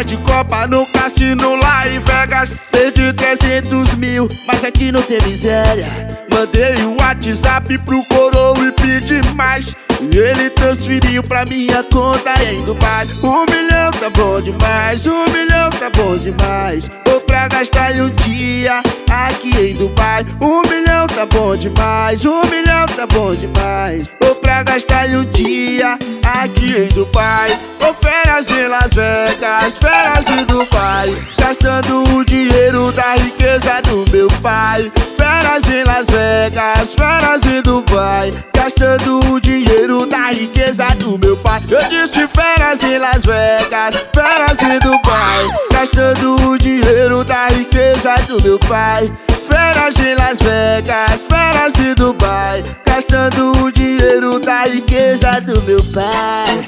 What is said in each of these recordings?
ar de Copa no cassino lá em Vegas. Perdi 300 mil, mas aqui não tem miséria. Mandei o WhatsApp pro coroa e pedi mais, e ele transferiu pra minha conta em Dubai. 1 milhão tá bom demais, 1 milhão tá bom demais. Vou pra gastar em um dia aqui em Dubai. 1 milhão tá bom demais, 1 milhão tá bom demais. Vou pra gastar em um dia aqui em Dubai. Vou férias em Las Vegas, férias em Dubai, gastando o dinheiro da riqueza do meu pai. Férias em Las Vegas, férias em Dubai, gastando o dinheiro da riqueza do meu pai. Eu disse férias em Las Vegas, férias em Dubai, gastando o dinheiro da riqueza do meu pai. Férias em Las Vegas, férias em Dubai, gastando o dinheiro da riqueza do meu pai.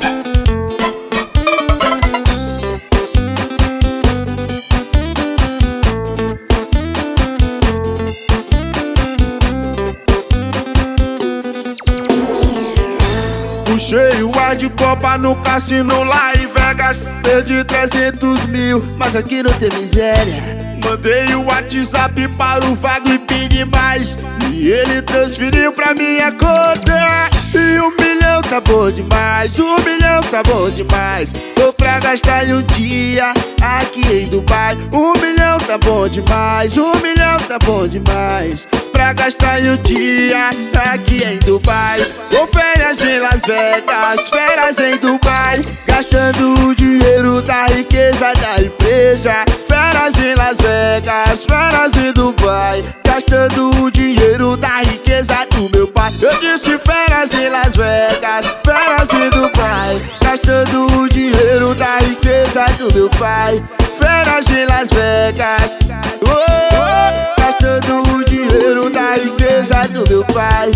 Puxei o ar de Copa no cassino lá em Vegas. Perdi 300 mil, mas aqui não tem miséria. Mandei o WhatsApp para o Vago e pedi mais, e ele transferiu pra minha conta. E 1 milhão tá bom demais, 1 milhão tá bom demais. Vou pra gastar em um dia aqui em Dubai. 1 milhão tá bom demais, 1 milhão tá bom demais. Pra gastar em um dia aqui em Dubai. Vou férias em Las Vegas, férias em Dubai, gastando o dinheiro da riqueza da empresa. Férias em Las Vegas, férias em Dubai, gastando o dinheiro da riqueza do meu pai. Eu disse férias em Las Vegas, férias em Dubai, gastando o dinheiro da riqueza do meu pai. Férias em Las Vegas, gastando o dinheiro da riqueza do meu pai.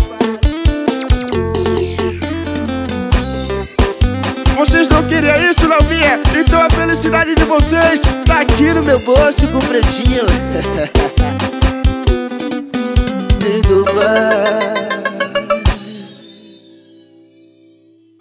Vocês não queriam isso, não via? Então a felicidade de vocês tá aqui no meu bolso com pretinho. Em Dubai.